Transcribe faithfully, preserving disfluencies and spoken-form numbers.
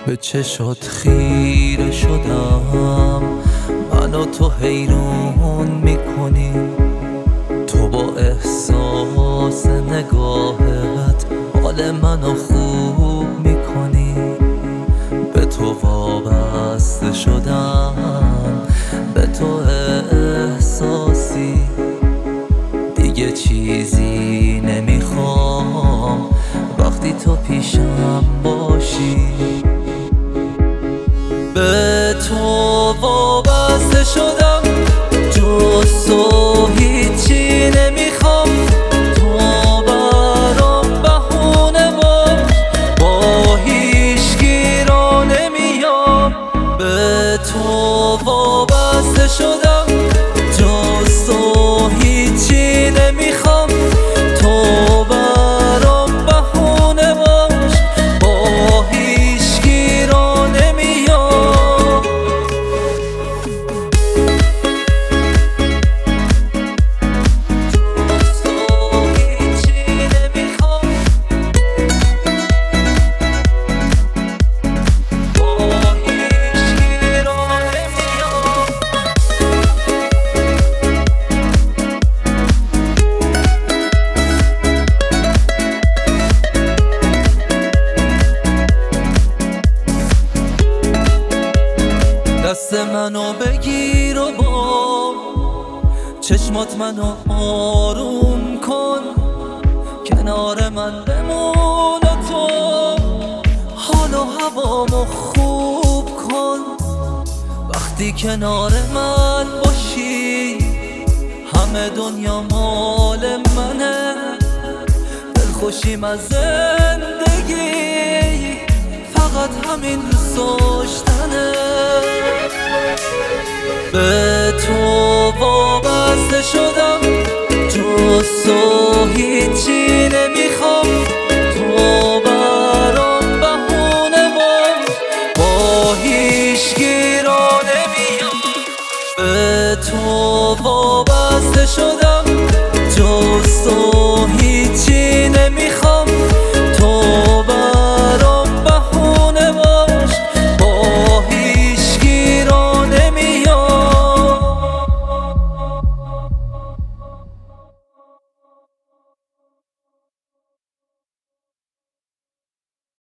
به چشات خیره شدم، منو تو حیران میکنی. تو با احساس نگاهت حال منو خوب میکنی. به تو وابسته شدم، به تو احساسی، دیگه چیزی نمیخوام وقتی تو پیشم باشی. به تو وابسته شدم، جز تو هیچی نمیخوام. تو برام بهونه باش، با هیچکی را نمیام. به تو وابسته شدم، جز تو هیچی نمیخوام. تو برام بهونه باش، با هیچکی را نمیام. جز تو هیچی نمیخوام، با هیچکی را نمیام. دست منو بگیر و با چشمات منو آروم کن. کنار من بمون و تو حال و هوامو خوب کن. وقتی کنار من باشی همه دنیا مال منه. دلخوشیم از زندگی فقط همین دوست داشتنه. به تو وابسته شدم، جز تو هیچی نمیخوام.